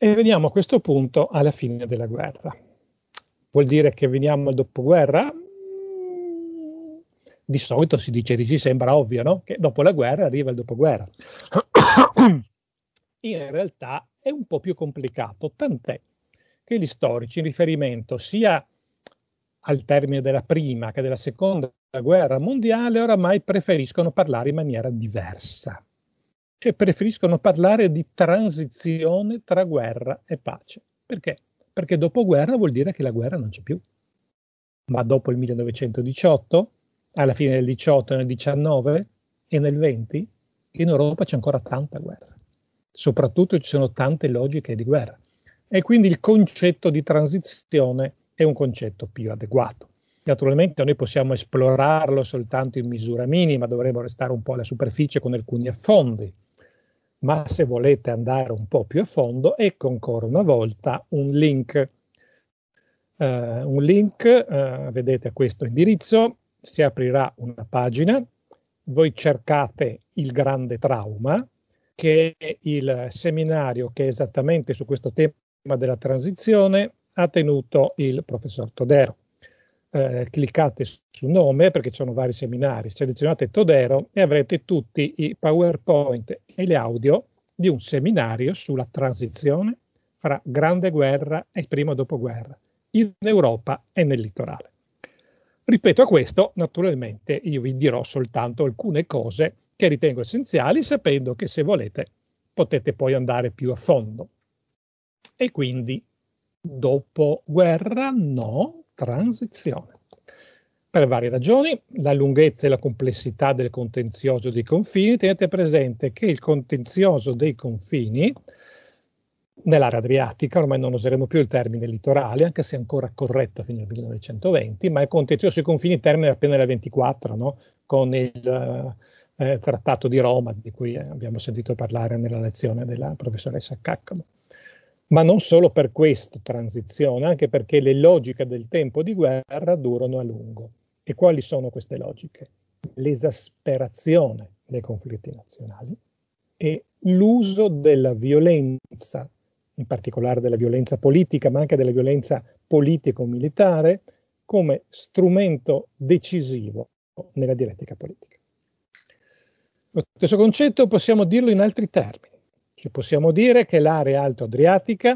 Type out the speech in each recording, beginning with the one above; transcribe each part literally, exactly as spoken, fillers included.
E veniamo a questo punto alla fine della guerra. Vuol dire che veniamo al dopoguerra? Di solito si dice di sì, sembra ovvio, no? Che dopo la guerra arriva il dopoguerra. In realtà è un po' più complicato, tant'è che gli storici, in riferimento sia al termine della prima che della seconda guerra mondiale, oramai preferiscono parlare in maniera diversa. Cioè preferiscono parlare di transizione tra guerra e pace. Perché? Perché dopoguerra vuol dire che la guerra non c'è più. Ma dopo il millenovecentodiciotto, alla fine del diciotto, nel diciannove e nel venti, in Europa c'è ancora tanta guerra. Soprattutto ci sono tante logiche di guerra. E quindi il concetto di transizione è un concetto più adeguato. Naturalmente noi possiamo esplorarlo soltanto in misura minima, dovremmo restare un po' alla superficie con alcuni affondi. Ma se volete andare un po' più a fondo, ecco ancora una volta un link. Uh, un link, uh, vedete a questo indirizzo, si aprirà una pagina, voi cercate il grande trauma, che è il seminario che esattamente su questo tema della transizione ha tenuto il professor Todero. Uh, cliccate sul nome perché ci sono vari seminari, selezionate Todero e avrete tutti i PowerPoint e le audio di un seminario sulla transizione fra Grande Guerra e il primo dopoguerra in Europa e nel litorale. Rispetto a questo, naturalmente, io vi dirò soltanto alcune cose che ritengo essenziali, sapendo che se volete potete poi andare più a fondo. E quindi, dopoguerra, no, transizione. Per varie ragioni, la lunghezza e la complessità del contenzioso dei confini. Tenete presente che il contenzioso dei confini nell'area adriatica, ormai non useremo più il termine litorale, anche se è ancora corretto fino al millenovecentoventi, ma il contenzioso sui confini termina appena nel ventiquattro, no? Con il eh, Trattato di Roma, di cui abbiamo sentito parlare nella lezione della professoressa Caccamo. Ma non solo per questo transizione, anche perché le logiche del tempo di guerra durano a lungo. E quali sono queste logiche? L'esasperazione dei conflitti nazionali e l'uso della violenza, in particolare della violenza politica, ma anche della violenza politico-militare, come strumento decisivo nella dialettica politica. Lo stesso concetto possiamo dirlo in altri termini. Cioè possiamo dire che l'area alto-adriatica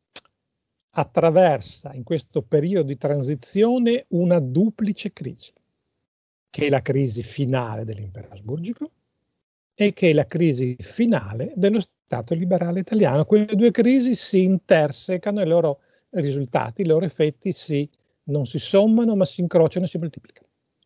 attraversa in questo periodo di transizione una duplice crisi, che è la crisi finale dell'impero asburgico e che è la crisi finale dello Stato liberale italiano. Quelle due crisi si intersecano e i loro risultati, i loro effetti si, non si sommano ma si incrociano e si moltiplicano.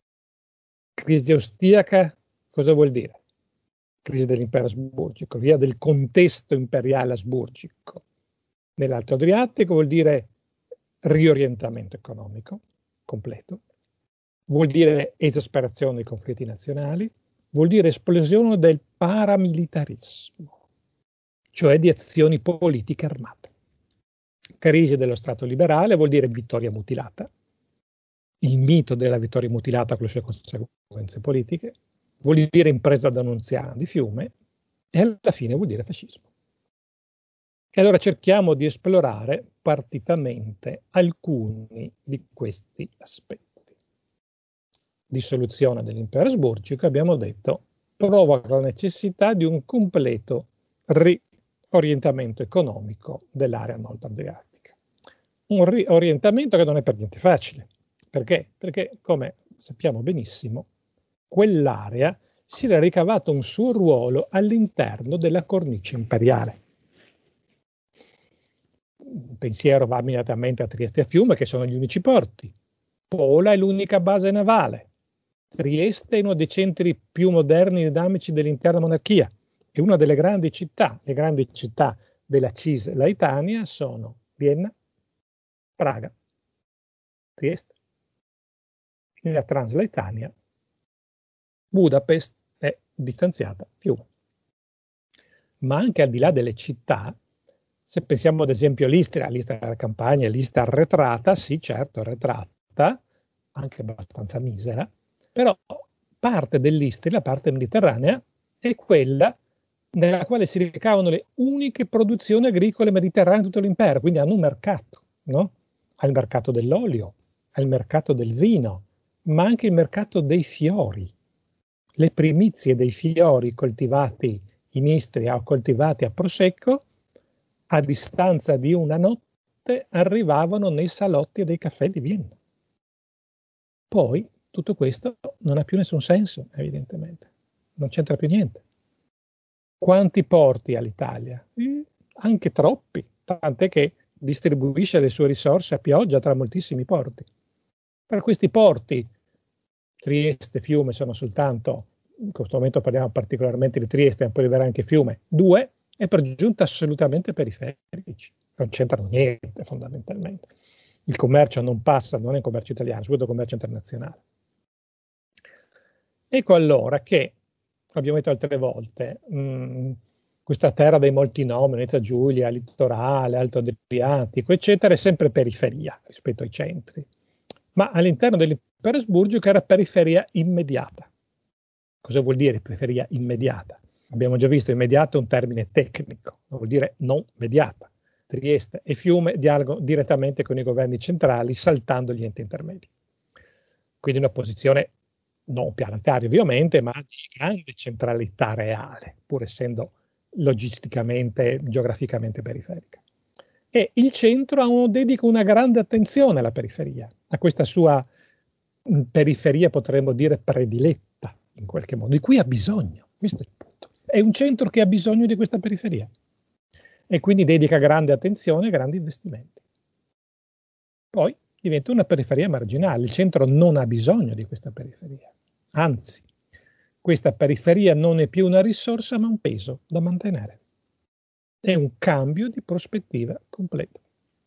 Crisi austriaca cosa vuol dire? Crisi dell'impero asburgico, via del contesto imperiale asburgico. Nell'Alto Adriatico vuol dire riorientamento economico completo, vuol dire esasperazione dei conflitti nazionali, vuol dire esplosione del paramilitarismo, cioè di azioni politiche armate. Crisi dello Stato liberale vuol dire vittoria mutilata, il mito della vittoria mutilata con le sue conseguenze politiche, vuol dire impresa d'annunziana di Fiume e alla fine vuol dire fascismo. E allora cerchiamo di esplorare partitamente alcuni di questi aspetti. Dissoluzione dell'impero asburgico, abbiamo detto, provoca la necessità di un completo riorientamento economico dell'area nord-adriatica. Un riorientamento che non è per niente facile. Perché? Perché, come sappiamo benissimo, quell'area si era ricavato un suo ruolo all'interno della cornice imperiale. Il pensiero va immediatamente a Trieste e a Fiume, che sono gli unici porti. Pola è l'unica base navale. Trieste è uno dei centri più moderni e dinamici dell'intera monarchia. E una delle grandi città, le grandi città della Cisleitania sono Vienna, Praga, Trieste, la Transleitania, Budapest è distanziata Fiume. Ma anche al di là delle città, se pensiamo ad esempio all'Istria, l'Istria della campagna, l'Istria arretrata, sì certo arretrata, anche abbastanza misera, però parte dell'Istria, la parte mediterranea, è quella nella quale si ricavano le uniche produzioni agricole mediterranee di tutto l'impero, quindi hanno un mercato, no? Ha il mercato dell'olio, ha il mercato del vino, ma anche il mercato dei fiori. Le primizie dei fiori coltivati in Istria o coltivati a Prosecco, a distanza di una notte, arrivavano nei salotti dei caffè di Vienna. Poi tutto questo non ha più nessun senso, evidentemente. Non c'entra più niente. Quanti porti ha l'Italia? Eh, anche troppi, tant'è che distribuisce le sue risorse a pioggia tra moltissimi porti. Per questi porti, Trieste, Fiume sono soltanto, in questo momento parliamo particolarmente di Trieste, ma poi arriverà anche Fiume, due, e per giunta assolutamente periferici. Non c'entrano niente fondamentalmente. Il commercio non passa, non è un commercio italiano, è soprattutto commercio internazionale. Ecco allora che, abbiamo detto altre volte, mh, questa terra dei molti nomi, Venezia Giulia, Litorale, Alto Adriatico, eccetera, è sempre periferia rispetto ai centri. Ma all'interno dell'impero asburgico era periferia immediata. Cosa vuol dire periferia immediata? Abbiamo già visto, immediato è un termine tecnico, vuol dire non mediata. Trieste e Fiume dialogano direttamente con i governi centrali, saltando gli enti intermedi. Quindi una posizione non planetaria ovviamente, ma di grande centralità reale, pur essendo logisticamente, geograficamente periferica. E il centro ha un, dedica una grande attenzione alla periferia, a questa sua mh, periferia, potremmo dire, prediletta, in qualche modo, di cui ha bisogno. Questo è il punto. È un centro che ha bisogno di questa periferia e quindi dedica grande attenzione e grandi investimenti. Poi diventa una periferia marginale, il centro non ha bisogno di questa periferia, anzi, questa periferia non è più una risorsa ma un peso da mantenere. È un cambio di prospettiva completo.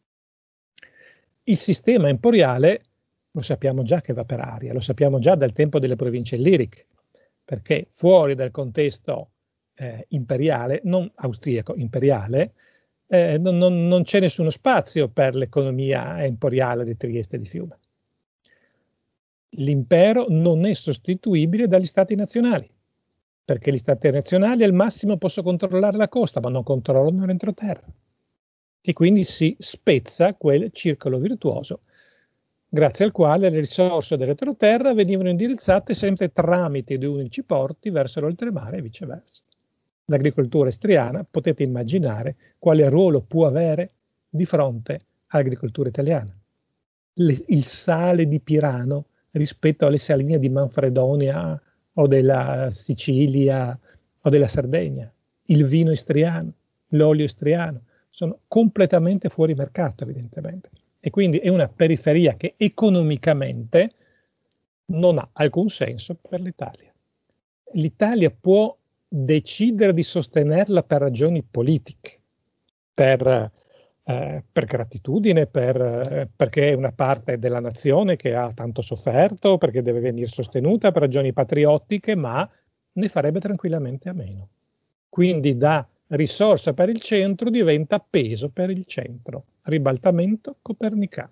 Il sistema emporiale lo sappiamo già che va per aria, lo sappiamo già dal tempo delle province illiriche, perché fuori dal contesto eh, imperiale, non austriaco, imperiale, eh, non, non, non c'è nessuno spazio per l'economia emporiale di Trieste e di Fiume. L'impero non è sostituibile dagli stati nazionali, perché gli stati nazionali al massimo possono controllare la costa, ma non controllano l'entroterra. E quindi si spezza quel circolo virtuoso, grazie al quale le risorse dell'entroterra venivano indirizzate sempre tramite due unici porti verso l'oltremare e viceversa. L'agricoltura istriana, potete immaginare quale ruolo può avere di fronte all'agricoltura italiana. Le, il sale di Pirano rispetto alle saline di Manfredonia o della Sicilia o della Sardegna, il vino istriano, l'olio istriano, sono completamente fuori mercato evidentemente. E quindi è una periferia che economicamente non ha alcun senso per l'Italia. L'Italia può decidere di sostenerla per ragioni politiche, per, eh, per gratitudine, per, eh, perché è una parte della nazione che ha tanto sofferto, perché deve venire sostenuta per ragioni patriottiche, ma ne farebbe tranquillamente a meno. Quindi da risorsa per il centro diventa peso per il centro, ribaltamento copernicano.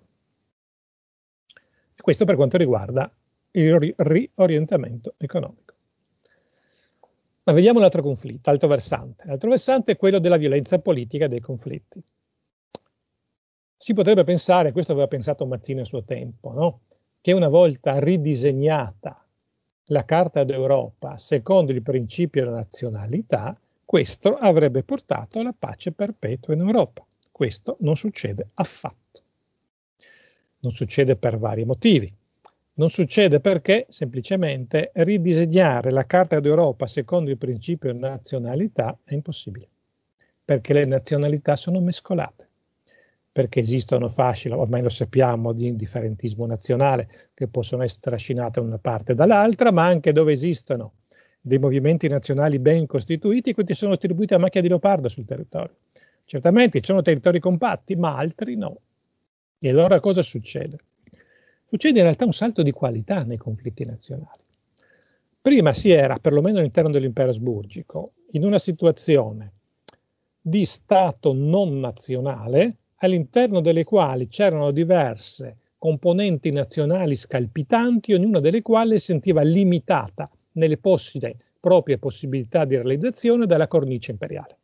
E questo per quanto riguarda il ri- riorientamento economico. Ma vediamo l'altro conflitto, l'altro versante. L'altro versante è quello della violenza politica e dei conflitti. Si potrebbe pensare, questo aveva pensato Mazzini a suo tempo, no? Che una volta ridisegnata la Carta d'Europa secondo il principio della nazionalità, questo avrebbe portato alla pace perpetua in Europa. Questo non succede affatto. Non succede per vari motivi. Non succede perché semplicemente ridisegnare la Carta d'Europa secondo il principio di nazionalità è impossibile, perché le nazionalità sono mescolate, perché esistono fasce, ormai lo sappiamo, di indifferentismo nazionale che possono essere trascinate da una parte e dall'altra, ma anche dove esistono dei movimenti nazionali ben costituiti, questi sono distribuiti a macchia di leopardo sul territorio. Certamente ci sono territori compatti, ma altri no. E allora cosa succede? Succede in realtà un salto di qualità nei conflitti nazionali. Prima si era, perlomeno all'interno dell'impero asburgico, in una situazione di Stato non nazionale, all'interno delle quali c'erano diverse componenti nazionali scalpitanti, ognuna delle quali si sentiva limitata nelle possibili proprie possibilità di realizzazione dalla cornice imperiale.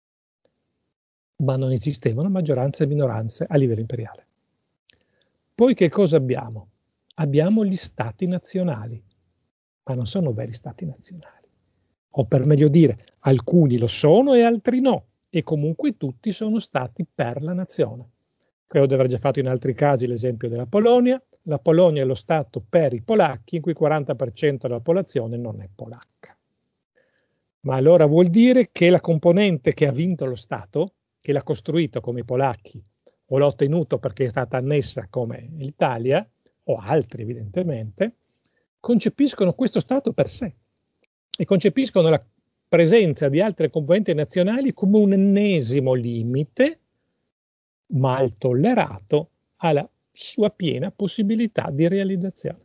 Ma non esistevano maggioranze e minoranze a livello imperiale. Poi che cosa abbiamo? Abbiamo gli stati nazionali, ma non sono veri stati nazionali. O per meglio dire, alcuni lo sono e altri no, e comunque tutti sono stati per la nazione. Credo di aver già fatto in altri casi l'esempio della Polonia. La Polonia è lo Stato per i polacchi, in cui il quaranta per cento della popolazione non è polacca. Ma allora vuol dire che la componente che ha vinto lo Stato, che l'ha costruito come i polacchi, o l'ha ottenuto perché è stata annessa come l'Italia, o altri evidentemente, concepiscono questo Stato per sé e concepiscono la presenza di altre componenti nazionali come un ennesimo limite mal tollerato alla sua piena possibilità di realizzazione.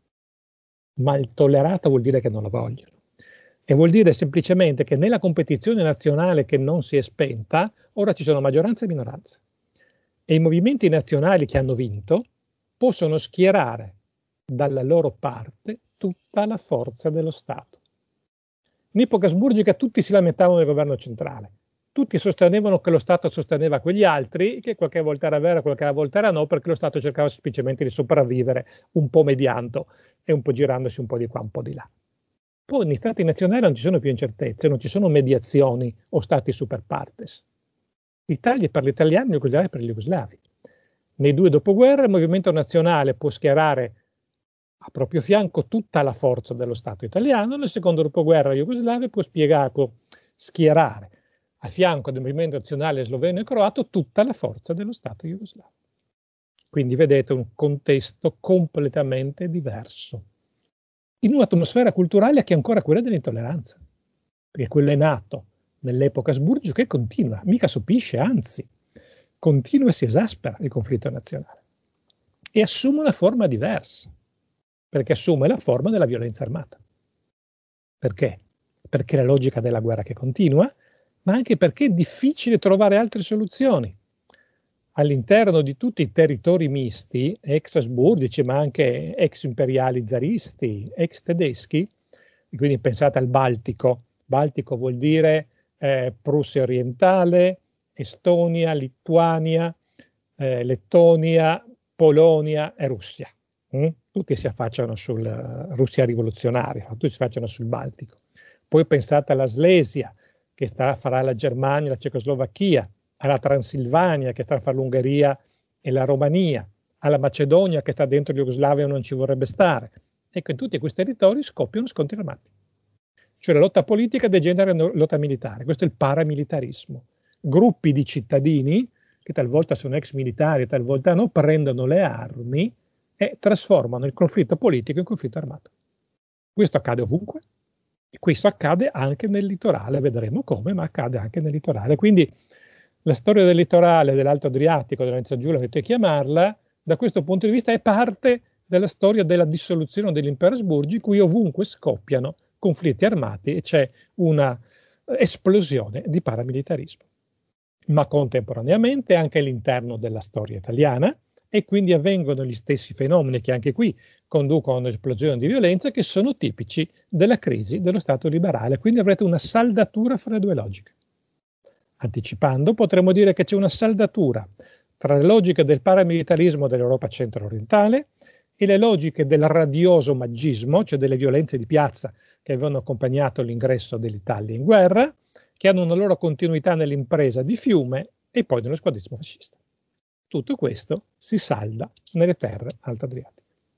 Mal tollerata vuol dire che non la vogliono. E vuol dire semplicemente che nella competizione nazionale che non si è spenta, ora ci sono maggioranze e minoranze. E i movimenti nazionali che hanno vinto possono schierare dalla loro parte tutta la forza dello Stato. In epoca asburgica tutti si lamentavano del governo centrale. Tutti sostenevano che lo Stato sosteneva quegli altri, che qualche volta era vero, qualche volta era no, perché lo Stato cercava semplicemente di sopravvivere un po' mediando e un po' girandosi un po' di qua, un po' di là. Poi negli Stati nazionali non ci sono più incertezze, non ci sono mediazioni o Stati super partes. L'Italia è per gli italiani, la Jugoslavia è per gli jugoslavi. Nei due dopoguerre il movimento nazionale può schierare a proprio fianco tutta la forza dello Stato italiano, nel secondo dopoguerra la Jugoslavia può, spiegare, può schierare a fianco del movimento nazionale sloveno e croato tutta la forza dello Stato jugoslavo. Quindi vedete un contesto completamente diverso, in un'atmosfera culturale che è ancora quella dell'intolleranza, perché quello è nato nell'epoca asburgica e continua, mica sopisce, anzi, continua e si esaspera il conflitto nazionale e assume una forma diversa, perché assume la forma della violenza armata. Perché? Perché la logica della guerra che continua, ma anche perché è difficile trovare altre soluzioni. All'interno di tutti i territori misti, ex asburgici, ma anche ex imperiali zaristi, ex tedeschi, quindi pensate al Baltico. Baltico vuol dire eh, Prussia orientale, Estonia, Lituania, eh, Lettonia, Polonia e Russia. Mm? Tutti si affacciano sulla uh, Russia rivoluzionaria, tutti si affacciano sul Baltico. Poi pensate alla Slesia, che sta, farà la Germania, la Cecoslovacchia, alla Transilvania, che sta a fare l'Ungheria e la Romania, alla Macedonia, che sta dentro Jugoslavia e non ci vorrebbe stare. Ecco, in tutti questi territori scoppiano scontri armati. Cioè la lotta politica degenera in lotta militare. Questo è il paramilitarismo. Gruppi di cittadini, che talvolta sono ex militari, talvolta no, prendono le armi e trasformano il conflitto politico in conflitto armato. Questo accade ovunque e questo accade anche nel litorale, vedremo come, ma accade anche nel litorale. Quindi la storia del litorale, dell'Alto Adriatico, dell'Alto Giulia, potete chiamarla, da questo punto di vista è parte della storia della dissoluzione dell'impero Asburgi, in cui ovunque scoppiano conflitti armati e c'è una esplosione di paramilitarismo. Ma contemporaneamente anche all'interno della storia italiana, e quindi avvengono gli stessi fenomeni che anche qui conducono a un'esplosione di violenza che sono tipici della crisi dello Stato liberale. Quindi avrete una saldatura fra le due logiche. Anticipando, potremmo dire che c'è una saldatura tra le logiche del paramilitarismo dell'Europa centro-orientale e le logiche del radioso maggismo, cioè delle violenze di piazza che avevano accompagnato l'ingresso dell'Italia in guerra, che hanno una loro continuità nell'impresa di Fiume e poi nello squadrismo fascista. Tutto questo si salda nelle terre alto adriatiche.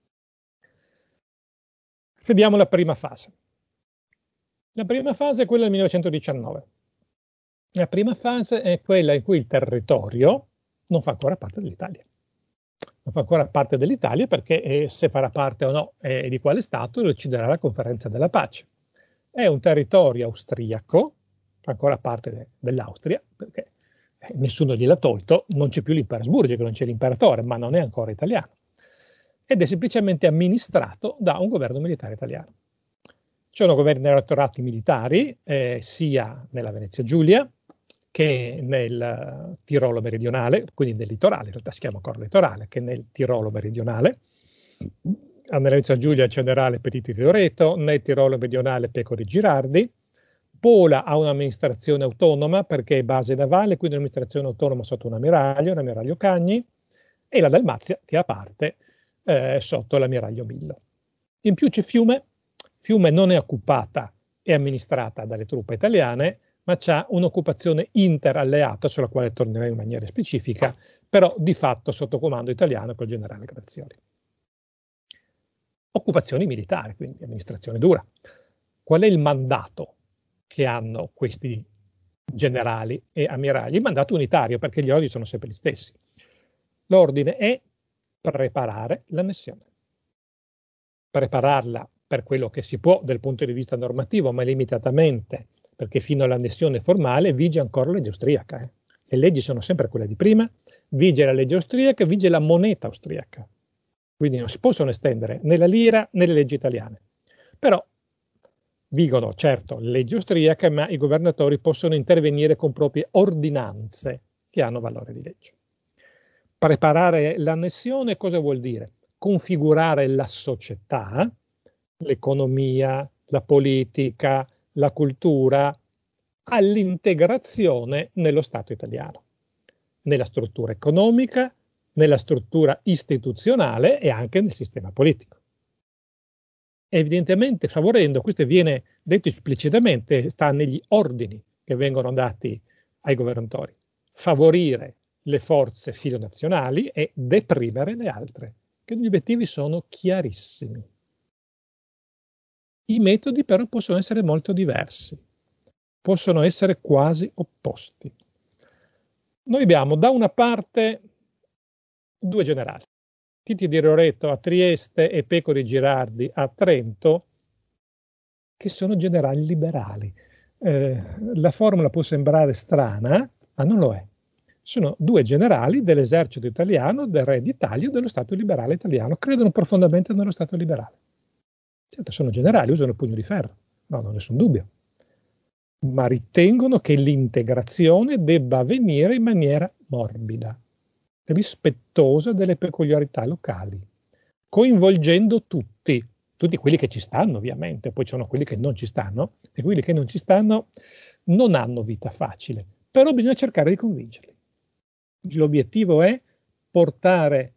Vediamo la prima fase. La prima fase è quella del millenovecentodiciannove. La prima fase è quella in cui il territorio non fa ancora parte dell'Italia. Non fa ancora parte dell'Italia perché eh, se farà parte o no eh, di quale Stato lo deciderà la conferenza della pace. È un territorio austriaco, fa ancora parte de- dell'Austria, perché eh, nessuno gliel'ha tolto, non c'è più l'impero asburgico, non c'è l'imperatore, ma non è ancora italiano. Ed è semplicemente amministrato da un governo militare italiano. Ci sono governi elettorati militari, eh, sia nella Venezia Giulia, che nel Tirolo meridionale, quindi nel litorale, in realtà si chiama ancora litorale, che nel Tirolo meridionale, nella Venezia Giulia il generale Petiti di Loreto, nel Tirolo meridionale Pecori Girardi. Pola ha un'amministrazione autonoma perché è base navale, quindi un'amministrazione autonoma sotto un ammiraglio, l'ammiraglio Cagni, e la Dalmazia che è a parte eh, sotto l'ammiraglio Millo. In più c'è Fiume. Fiume non è occupata e amministrata dalle truppe italiane, ma c'ha un'occupazione interalleata sulla quale torneremo in maniera specifica, però di fatto sotto comando italiano col generale Grazioli. Occupazioni militari, quindi amministrazione dura. Qual è il mandato che hanno questi generali e ammiragli? Il mandato unitario, perché gli ordini sono sempre gli stessi. L'ordine è preparare l'annessione. Prepararla per quello che si può dal punto di vista normativo, ma limitatamente, perché fino all'annessione formale vige ancora la legge austriaca. Eh. Le leggi sono sempre quelle di prima, vige la legge austriaca, vige la moneta austriaca. Quindi non si possono estendere né la lira né le leggi italiane. Però vigono, certo, le leggi austriache, ma i governatori possono intervenire con proprie ordinanze che hanno valore di legge. Preparare l'annessione cosa vuol dire? Configurare la società, l'economia, la politica, la cultura, all'integrazione nello Stato italiano, nella struttura economica, nella struttura istituzionale e anche nel sistema politico. Evidentemente favorendo, questo viene detto esplicitamente, sta negli ordini che vengono dati ai governatori, favorire le forze filonazionali e deprimere le altre, che gli obiettivi sono chiarissimi. I metodi però possono essere molto diversi, possono essere quasi opposti. Noi abbiamo da una parte due generali, Titi di Loreto a Trieste e Pecori Girardi a Trento, che sono generali liberali. Eh, la formula può sembrare strana, ma non lo è. Sono due generali dell'esercito italiano, del re d'Italia e dello Stato liberale italiano, credono profondamente nello Stato liberale. Certo, sono generali, usano il pugno di ferro, no, non nessun dubbio, ma ritengono che l'integrazione debba avvenire in maniera morbida, rispettosa delle peculiarità locali, coinvolgendo tutti, tutti quelli che ci stanno ovviamente, poi ci sono quelli che non ci stanno, e quelli che non ci stanno non hanno vita facile, però bisogna cercare di convincerli. L'obiettivo è portare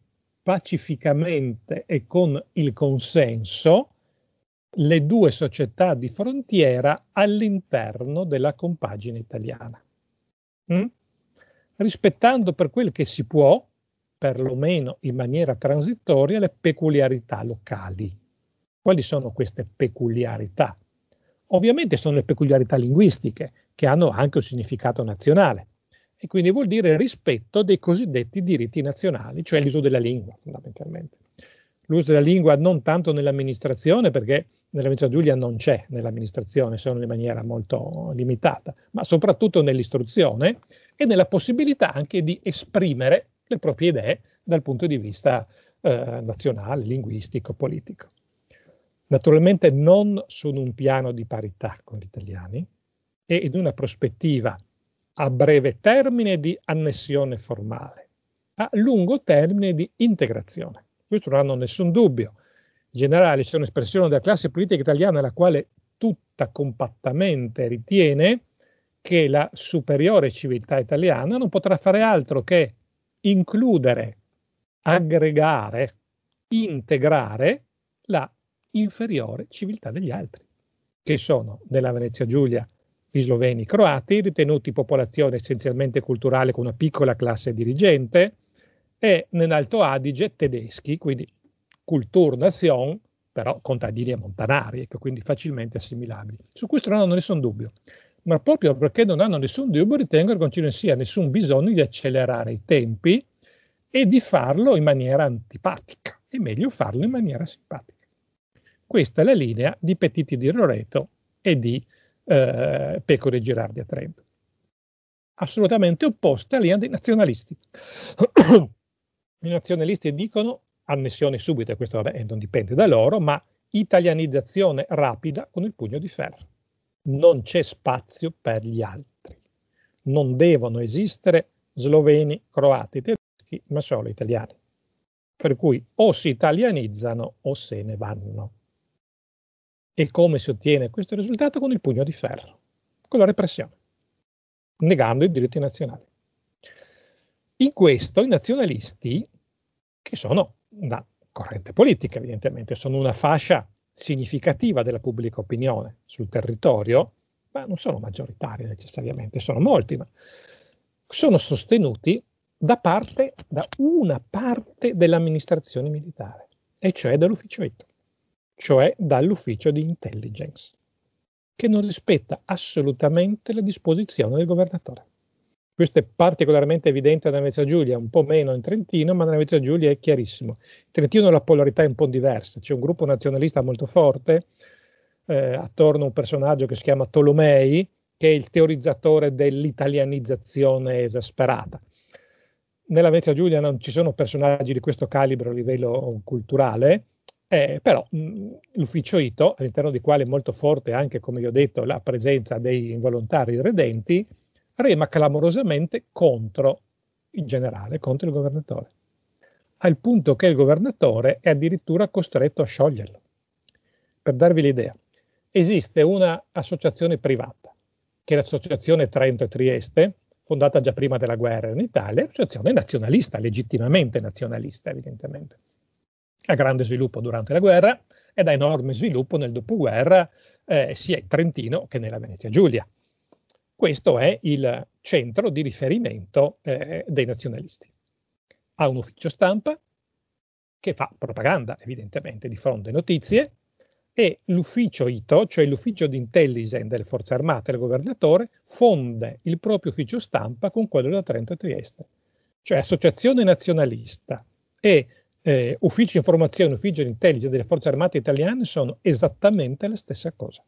pacificamente e con il consenso le due società di frontiera all'interno della compagine italiana, mm? rispettando per quel che si può, perlomeno in maniera transitoria, le peculiarità locali. Quali sono queste peculiarità? Ovviamente sono le peculiarità linguistiche, che hanno anche un significato nazionale, e quindi vuol dire rispetto dei cosiddetti diritti nazionali, cioè l'uso della lingua, fondamentalmente. L'uso della lingua non tanto nell'amministrazione, perché nella Venezia Giulia non c'è nell'amministrazione, sono in maniera molto limitata, ma soprattutto nell'istruzione e nella possibilità anche di esprimere le proprie idee dal punto di vista eh, nazionale, linguistico, politico. Naturalmente non su un piano di parità con gli italiani e in una prospettiva a breve termine di annessione formale, a lungo termine di integrazione. Questo non hanno nessun dubbio. I generali sono espressione della classe politica italiana, la quale tutta compattamente ritiene che la superiore civiltà italiana non potrà fare altro che includere, aggregare, integrare la inferiore civiltà degli altri, che sono nella Venezia Giulia gli sloveni croati, ritenuti popolazione essenzialmente culturale con una piccola classe dirigente, e nell'Alto Adige tedeschi, quindi Kulturnation, però contadini e montanari, ecco, quindi facilmente assimilabili. Su questo non hanno nessun dubbio, ma proprio perché non hanno nessun dubbio ritengo che non ci sia nessun bisogno di accelerare i tempi e di farlo in maniera antipatica, è meglio farlo in maniera simpatica. Questa è la linea di Petiti di Loreto e di eh, Pecori Girardi a Trento. Assolutamente opposta alla linea dei nazionalisti. I nazionalisti dicono annessione subito, e questo vabbè, non dipende da loro, ma italianizzazione rapida con il pugno di ferro. Non c'è spazio per gli altri. Non devono esistere sloveni, croati, tedeschi, ma solo italiani. per cui o si italianizzano o se ne vanno. E come si ottiene questo risultato? Con il pugno di ferro, con la repressione, negando i diritti nazionali. In questo i nazionalisti, che sono una corrente politica evidentemente, sono una fascia significativa della pubblica opinione sul territorio, ma non sono maggioritari necessariamente, sono molti, ma sono sostenuti da parte, da una parte dell'amministrazione militare, e cioè dall'ufficio I T, cioè dall'ufficio di intelligence, che non rispetta assolutamente le disposizioni del governatore. Questo è particolarmente evidente nella Venezia Giulia, un po' meno in Trentino, ma nella Venezia Giulia è chiarissimo. In Trentino la polarità è un po' diversa, c'è un gruppo nazionalista molto forte, eh, attorno a un personaggio che si chiama Tolomei, che è il teorizzatore dell'italianizzazione esasperata. Nella Venezia Giulia non ci sono personaggi di questo calibro a livello culturale, eh, però mh, l'ufficio I T O, all'interno di quale è molto forte anche, come vi ho detto, la presenza dei involontari redenti, rema clamorosamente contro il generale, contro il governatore, al punto che il governatore è addirittura costretto a scioglierlo. Per darvi l'idea, esiste un'associazione privata, che è l'Associazione Trento e Trieste, fondata già prima della guerra in Italia, un'associazione nazionalista, legittimamente nazionalista evidentemente, a grande sviluppo durante la guerra ed a enorme sviluppo nel dopoguerra, eh, sia in Trentino che nella Venezia Giulia. Questo è il centro di riferimento eh, dei nazionalisti. Ha un ufficio stampa che fa propaganda, evidentemente, diffonde notizie, e l'ufficio I T O, cioè l'ufficio di intelligence delle forze armate del governatore, fonde il proprio ufficio stampa con quello da Trento e Trieste. Cioè associazione nazionalista e eh, ufficio informazione, ufficio di intelligence delle forze armate italiane sono esattamente la stessa cosa.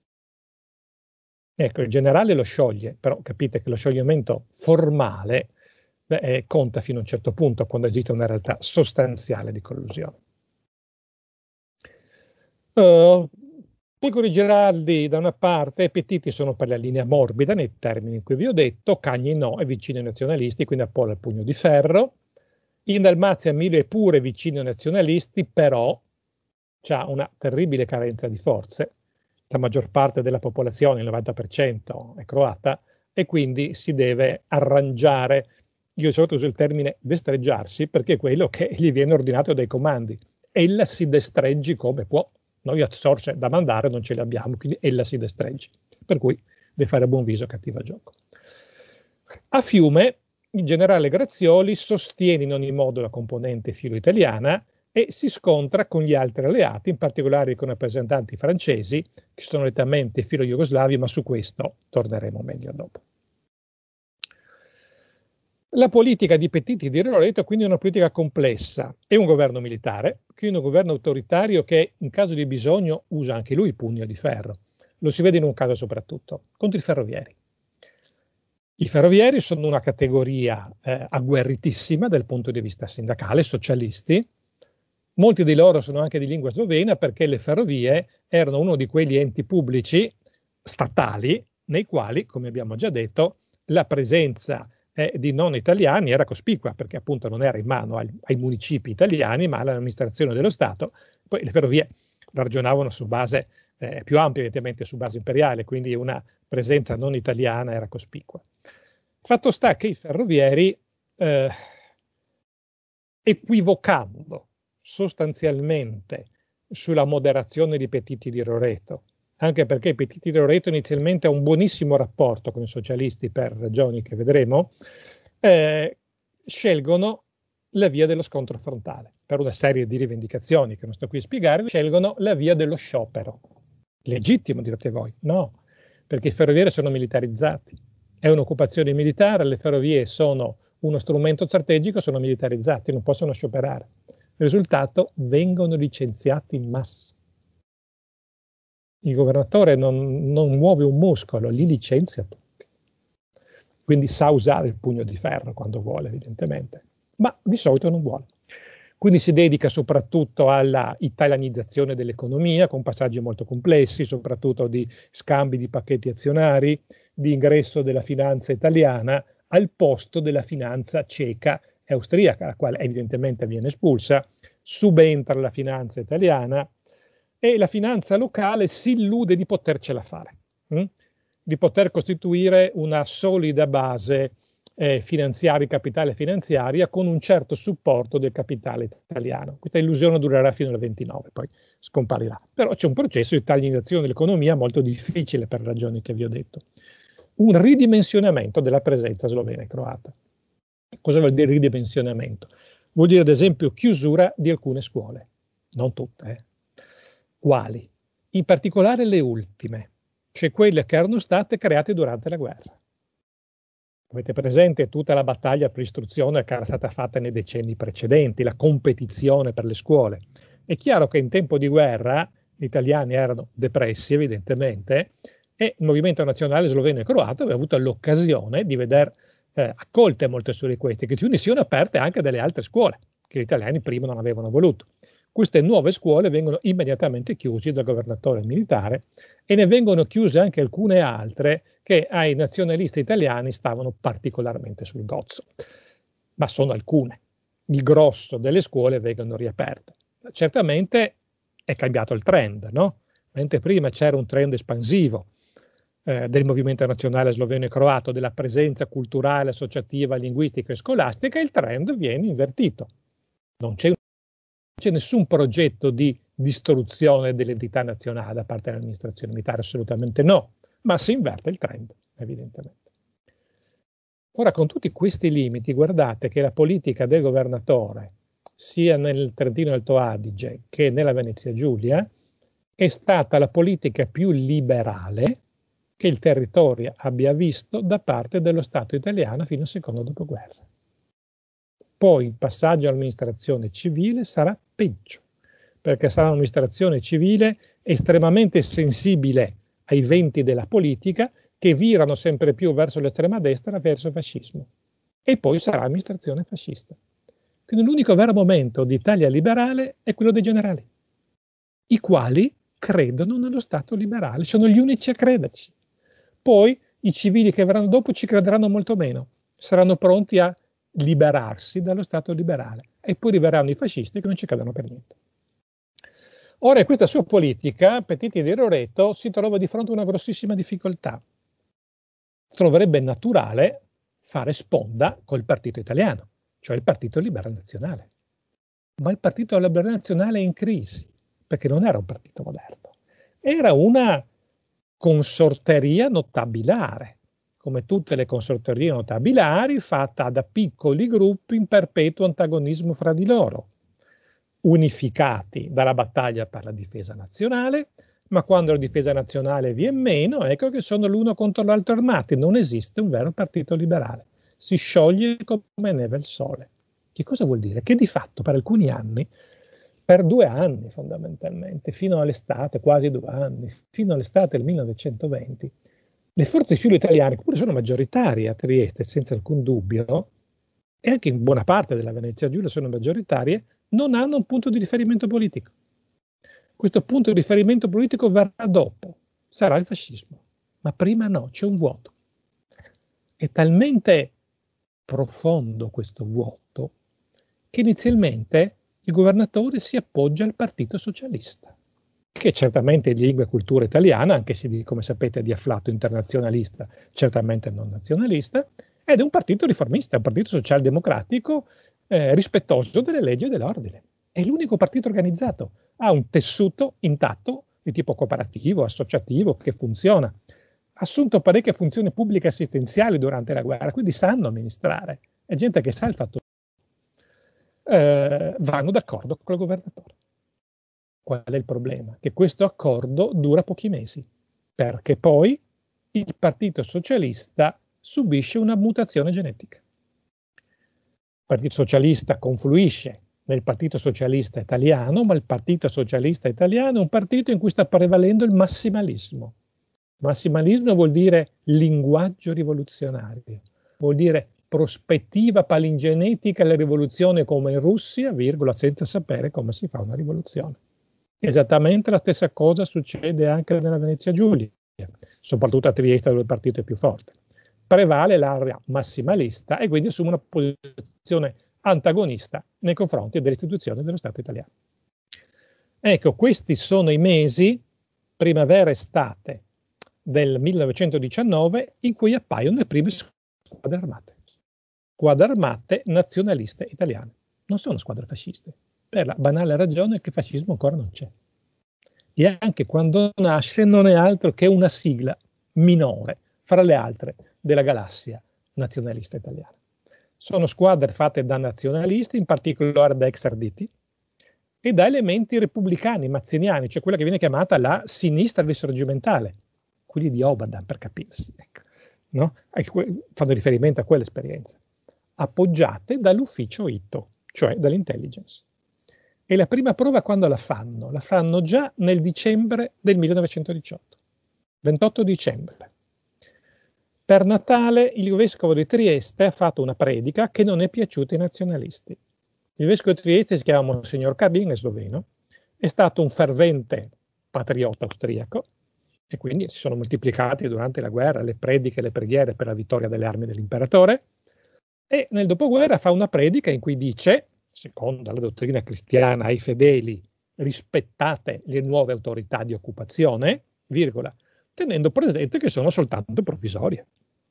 Ecco, il generale lo scioglie, però capite che lo scioglimento formale beh, eh, conta fino a un certo punto quando esiste una realtà sostanziale di collusione. Uh, Pulcro Giraldi da una parte, e Pettiti sono per la linea morbida nei termini in cui vi ho detto, Cagni no, è vicino ai nazionalisti, quindi appolla il pugno di ferro. In Dalmazia Milio è pure vicino ai nazionalisti, però ha una terribile carenza di forze. La maggior parte della popolazione, il novanta per cento, è croata e quindi si deve arrangiare, io solito uso il termine destreggiarsi, perché è quello che gli viene ordinato dai comandi. Ella si destreggi come può. Noi a sorse da mandare non ce le abbiamo, quindi ella si destreggi. Per cui deve fare buon viso, cattiva gioco. A Fiume il generale Grazioli sostiene in ogni modo la componente filo-italiana e si scontra con gli altri alleati, in particolare con i rappresentanti francesi, che sono nettamente filo-jugoslavi, ma su questo torneremo meglio dopo. La politica di Pettiti di Roreto quindi è una politica complessa. È un governo militare, quindi un governo autoritario che in caso di bisogno usa anche lui il pugno di ferro. Lo si vede in un caso soprattutto, contro i ferrovieri. I ferrovieri sono una categoria eh, agguerritissima dal punto di vista sindacale, socialisti. Molti di loro sono anche di lingua slovena perché le ferrovie erano uno di quegli enti pubblici statali nei quali, come abbiamo già detto, la presenza eh, di non italiani era cospicua perché appunto non era in mano ai, ai municipi italiani ma all'amministrazione dello Stato. Poi le ferrovie ragionavano su base eh, più ampia, evidentemente su base imperiale, quindi una presenza non italiana era cospicua. Fatto sta che i ferrovieri, eh, equivocando sostanzialmente sulla moderazione di Pettiti di Roreto, anche perché Pettiti di Roreto inizialmente ha un buonissimo rapporto con i socialisti per ragioni che vedremo, eh, scelgono la via dello scontro frontale. Per una serie di rivendicazioni che non sto qui a spiegare, scelgono la via dello sciopero. Legittimo, direte voi? No, perché i ferrovieri sono militarizzati. È un'occupazione militare, le ferrovie sono uno strumento strategico, sono militarizzati, non possono scioperare. Il risultato, vengono licenziati in massa. Il governatore non, non muove un muscolo, li licenzia tutti. Quindi sa usare il pugno di ferro quando vuole, evidentemente, ma di solito non vuole. Quindi si dedica soprattutto alla italianizzazione dell'economia, con passaggi molto complessi, soprattutto di scambi di pacchetti azionari, di ingresso della finanza italiana al posto della finanza ceca è austriaca, la quale evidentemente viene espulsa, subentra la finanza italiana e la finanza locale si illude di potercela fare, hm? di poter costituire una solida base eh, finanziaria, capitale finanziaria, con un certo supporto del capitale italiano. Questa illusione durerà fino al ventinove, poi scomparirà. Però c'è un processo di tagliazione dell'economia molto difficile per ragioni che vi ho detto. Un ridimensionamento della presenza slovena e croata. Cosa vuol dire ridimensionamento? Vuol dire ad esempio chiusura di alcune scuole, non tutte. Eh. Quali? In particolare le ultime, cioè quelle che erano state create durante la guerra. Avete presente tutta la battaglia per l'istruzione che era stata fatta nei decenni precedenti, la competizione per le scuole. È chiaro che in tempo di guerra gli italiani erano depressi, evidentemente, e il movimento nazionale sloveno e croato aveva avuto l'occasione di vedere eh, accolte molte sue richieste, che quindi siano aperte anche delle altre scuole, che gli italiani prima non avevano voluto. Queste nuove scuole vengono immediatamente chiuse dal governatore militare e ne vengono chiuse anche alcune altre che ai nazionalisti italiani stavano particolarmente sul gozzo. Ma sono alcune. Il grosso delle scuole vengono riaperte. Certamente è cambiato il trend, no? Mentre prima c'era un trend espansivo eh, del movimento nazionale sloveno e croato, della presenza culturale, associativa, linguistica e scolastica, il trend viene invertito. Non c'è, non c'è nessun progetto di distruzione dell'entità nazionale da parte dell'amministrazione militare, assolutamente no, ma si inverte il trend, evidentemente. Ora, con tutti questi limiti, guardate che la politica del governatore, sia nel Trentino Alto Adige che nella Venezia Giulia, è stata la politica più liberale che il territorio abbia visto da parte dello Stato italiano fino al secondo dopoguerra. Poi il passaggio all'amministrazione civile sarà peggio, perché sarà un'amministrazione civile estremamente sensibile ai venti della politica che virano sempre più verso l'estrema destra, verso il fascismo. E poi sarà amministrazione fascista. Quindi l'unico vero momento di Italia liberale è quello dei generali, i quali credono nello Stato liberale, sono gli unici a crederci. Poi i civili che verranno dopo ci crederanno molto meno, saranno pronti a liberarsi dallo Stato liberale e poi arriveranno i fascisti che non ci credono per niente. Ora, in questa sua politica, Petiti di Roreto si trova di fronte a una grossissima difficoltà. Troverebbe naturale fare sponda col partito italiano, cioè il Partito Liberale Nazionale. Ma il Partito Liberale Nazionale è in crisi, perché non era un partito moderno. Era una consorteria notabilare, come tutte le consorterie notabilari, fatta da piccoli gruppi in perpetuo antagonismo fra di loro, unificati dalla battaglia per la difesa nazionale, ma quando la difesa nazionale viene meno, ecco che sono l'uno contro l'altro armati. Non esiste un vero partito liberale. Si scioglie come neve al sole. Che cosa vuol dire? Che di fatto per alcuni anni, per due anni fondamentalmente, fino all'estate, quasi due anni, fino all'estate del millenovecentoventi, le forze civili italiane, che pure sono maggioritarie a Trieste, senza alcun dubbio, e anche in buona parte della Venezia Giulia sono maggioritarie, non hanno un punto di riferimento politico. Questo punto di riferimento politico verrà dopo, sarà il fascismo, ma prima no, c'è un vuoto. È talmente profondo questo vuoto che inizialmente il governatore si appoggia al Partito Socialista, che certamente è di lingua e cultura italiana, anche se come sapete è di afflato internazionalista, certamente non nazionalista, ed è un partito riformista, un partito socialdemocratico eh, rispettoso delle leggi e dell'ordine. È l'unico partito organizzato, ha un tessuto intatto di tipo cooperativo, associativo, che funziona. Ha assunto parecchie funzioni pubbliche assistenziali durante la guerra, quindi sanno amministrare. È gente che sa il fatto. Eh, vanno d'accordo con il governatore. Qual è il problema? Che questo accordo dura pochi mesi, perché poi il Partito Socialista subisce una mutazione genetica. Il Partito Socialista confluisce nel Partito Socialista Italiano, ma il Partito Socialista Italiano è un partito in cui sta prevalendo il massimalismo. Massimalismo vuol dire linguaggio rivoluzionario, vuol dire prospettiva palingenetica alla rivoluzione come in Russia, virgola, senza sapere come si fa una rivoluzione. Esattamente la stessa cosa succede anche nella Venezia Giulia, soprattutto a Trieste dove il partito è più forte. Prevale l'area massimalista e quindi assume una posizione antagonista nei confronti delle istituzioni dello Stato italiano. Ecco, questi sono i mesi, primavera-estate del millenovecentodiciannove, in cui appaiono le prime squadre armate. Squadre armate nazionaliste italiane. Non sono squadre fasciste, per la banale ragione che il fascismo ancora non c'è. E anche quando nasce non è altro che una sigla minore, fra le altre, della galassia nazionalista italiana. Sono squadre fatte da nazionalisti, in particolare da ex arditi, e da elementi repubblicani, mazziniani, cioè quella che viene chiamata la sinistra risorgimentale, quelli di Obadan, per capirsi, ecco, no? Fanno riferimento a quell'esperienza, appoggiate dall'ufficio I T O, cioè dall'intelligence. E la prima prova quando la fanno? La fanno già nel dicembre del millenovecentodiciotto, ventotto dicembre. Per Natale il vescovo di Trieste ha fatto una predica che non è piaciuta ai nazionalisti. Il vescovo di Trieste si chiama Monsignor Carlin, è sloveno, è stato un fervente patriota austriaco e quindi si sono moltiplicati durante la guerra le prediche e le preghiere per la vittoria delle armi dell'imperatore, e nel dopoguerra fa una predica in cui dice, secondo la dottrina cristiana, ai fedeli rispettate le nuove autorità di occupazione, virgola, tenendo presente che sono soltanto provvisorie.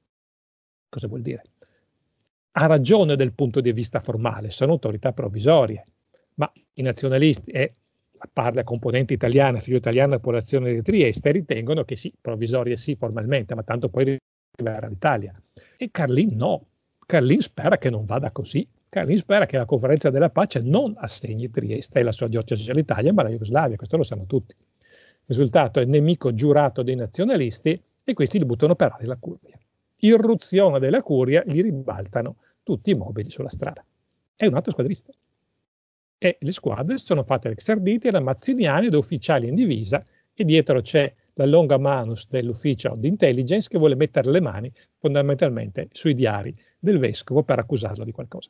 Cosa vuol dire? Ha ragione dal punto di vista formale, sono autorità provvisorie, ma i nazionalisti e a parte la componente italiana, figlio italiano della popolazione di Trieste, ritengono che sì, provvisorie sì formalmente, ma tanto poi arriverà all'Italia. E Carlin no, Carlin spera che non vada così. Carlin spera che la conferenza della pace non assegni Trieste e la sua diocesi all'Italia, ma alla Jugoslavia, questo lo sanno tutti. Il risultato è nemico giurato dei nazionalisti e questi li buttano per aria la curia. Irruzione della curia, gli ribaltano tutti i mobili sulla strada. È un altro squadrista. E le squadre sono fatte da ex arditi, da mazziniani, da ufficiali in divisa, e dietro c'è la longa manus dell'ufficio di intelligence che vuole mettere le mani fondamentalmente sui diari del vescovo per accusarlo di qualcosa.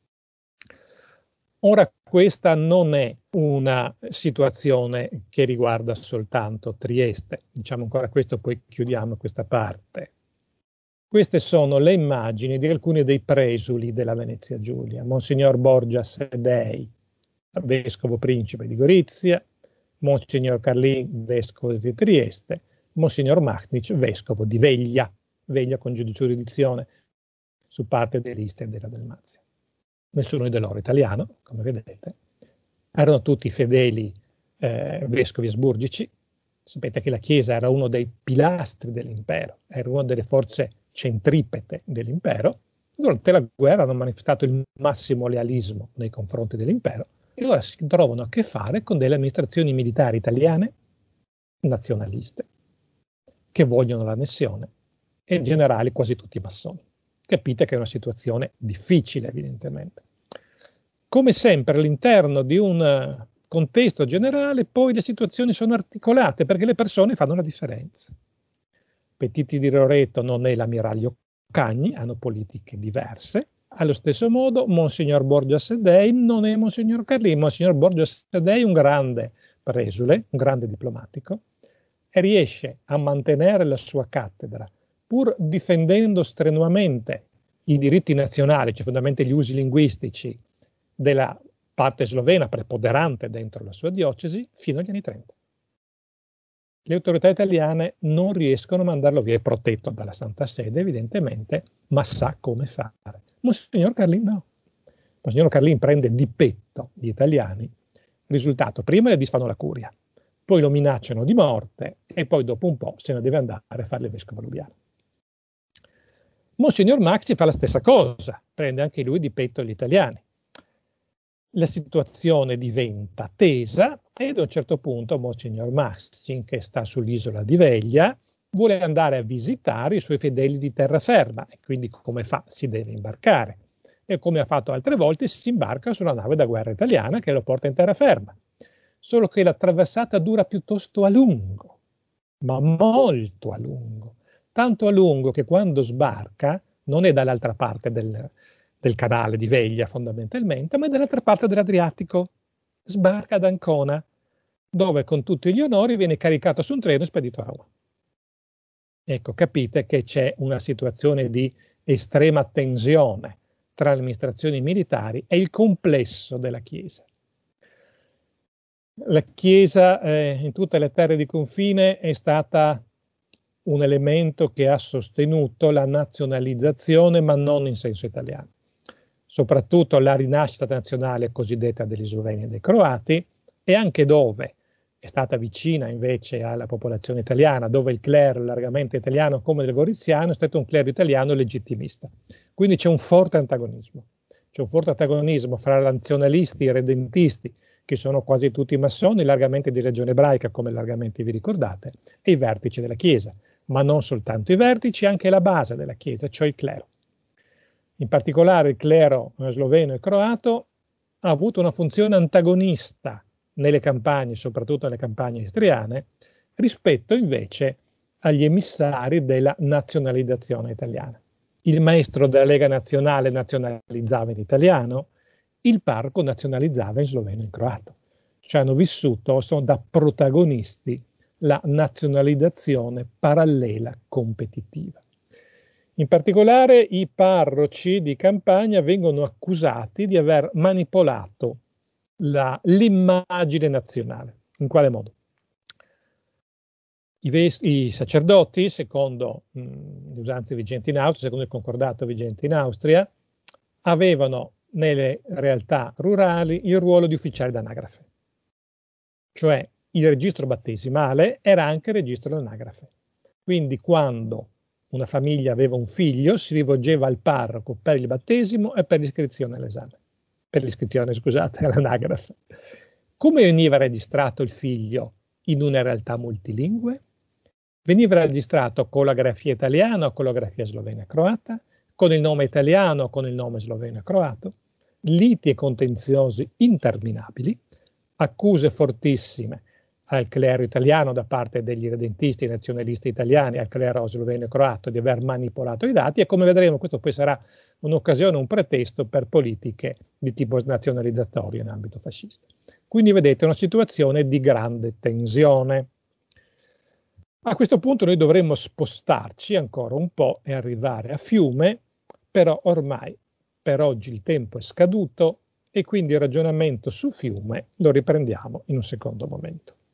Ora, questa non è una situazione che riguarda soltanto Trieste, diciamo ancora questo, poi chiudiamo questa parte. Queste sono le immagini di alcuni dei presuli della Venezia Giulia. Monsignor Borgia Sedei, vescovo principe di Gorizia, Monsignor Carlin, vescovo di Trieste, Monsignor Machnic, vescovo di Veglia, Veglia con giurisdizione su parte dell'Istria e della Dalmazia. Nessuno è loro italiano, come vedete. Erano tutti fedeli eh, vescovi asburgici. Sapete che la Chiesa era uno dei pilastri dell'impero, era una delle forze centripete dell'impero. Durante la guerra hanno manifestato il massimo lealismo nei confronti dell'impero e ora si trovano a che fare con delle amministrazioni militari italiane nazionaliste che vogliono l'annessione e in generale quasi tutti massoni. Capite che è una situazione difficile, evidentemente. Come sempre, all'interno di un contesto generale, poi le situazioni sono articolate perché le persone fanno la differenza. Petiti di Roreto non è l'ammiraglio Cagni, hanno politiche diverse. Allo stesso modo, Monsignor Borgia Sedei non è Monsignor Carlin. Monsignor Borgia Sedei è un grande presule, un grande diplomatico, e riesce a mantenere la sua cattedra pur difendendo strenuamente i diritti nazionali, cioè fondamentalmente gli usi linguistici della parte slovena preponderante dentro la sua diocesi, fino agli anni trenta. Le autorità italiane non riescono a mandarlo via, è protetto dalla Santa Sede evidentemente, ma sa come fare. Monsignor Carlin no. Monsignor Carlin prende di petto gli italiani, risultato, prima le disfanno la curia, poi lo minacciano di morte e poi dopo un po' se ne deve andare a fare il vescovo lubiano. Monsignor Maxi fa la stessa cosa, prende anche lui di petto gli italiani. La situazione diventa tesa e ad un certo punto Monsignor Maxi, che sta sull'isola di Veglia, vuole andare a visitare i suoi fedeli di terraferma e quindi come fa? Si deve imbarcare. E come ha fatto altre volte si imbarca sulla nave da guerra italiana che lo porta in terraferma. Solo che la traversata dura piuttosto a lungo, ma molto a lungo. Tanto a lungo che quando sbarca non è dall'altra parte del, del canale di Veglia fondamentalmente, ma è dall'altra parte dell'Adriatico. Sbarca ad Ancona, dove con tutti gli onori viene caricato su un treno e spedito a Roma. Ecco, capite che c'è una situazione di estrema tensione tra le amministrazioni militari è il complesso della Chiesa. La Chiesa eh, in tutte le terre di confine è stata un elemento che ha sostenuto la nazionalizzazione, ma non in senso italiano. Soprattutto la rinascita nazionale cosiddetta degli sloveni e dei croati, e anche dove è stata vicina invece alla popolazione italiana, dove il clero largamente italiano come del Goriziano è stato un clero italiano legittimista. Quindi c'è un forte antagonismo. C'è un forte antagonismo fra nazionalisti e redentisti, che sono quasi tutti massoni, largamente di religione ebraica, come largamente vi ricordate, e i vertici della Chiesa. Ma non soltanto i vertici, anche la base della Chiesa, cioè il clero. In particolare il clero sloveno e croato ha avuto una funzione antagonista nelle campagne, soprattutto nelle campagne istriane, rispetto invece agli emissari della nazionalizzazione italiana. Il maestro della Lega Nazionale nazionalizzava in italiano, il parroco nazionalizzava in sloveno e in croato. Cioè hanno vissuto, sono da protagonisti, la nazionalizzazione parallela competitiva. In particolare i parroci di campagna vengono accusati di aver manipolato la, l'immagine nazionale. In quale modo? I, ves- i sacerdoti, secondo mh, le usanze vigenti in Austria, secondo il concordato vigente in Austria, avevano nelle realtà rurali il ruolo di ufficiali d'anagrafe. Cioè il registro battesimale era anche il registro dell'anagrafe. Quindi quando una famiglia aveva un figlio, si rivolgeva al parroco per il battesimo e per l'iscrizione all'esame. Per l'iscrizione, scusate, all'anagrafe. Come veniva registrato il figlio in una realtà multilingue? Veniva registrato con la grafia italiana o con la grafia slovena e croata, con il nome italiano o con il nome sloveno e croato, liti e contenziosi interminabili, accuse fortissime al clero italiano da parte degli redentisti e nazionalisti italiani, al clero sloveno e croato di aver manipolato i dati, e come vedremo questo poi sarà un'occasione, un pretesto per politiche di tipo nazionalizzatorio in ambito fascista. Quindi vedete una situazione di grande tensione. A questo punto noi dovremmo spostarci ancora un po' e arrivare a Fiume, però ormai per oggi il tempo è scaduto e quindi il ragionamento su Fiume lo riprendiamo in un secondo momento.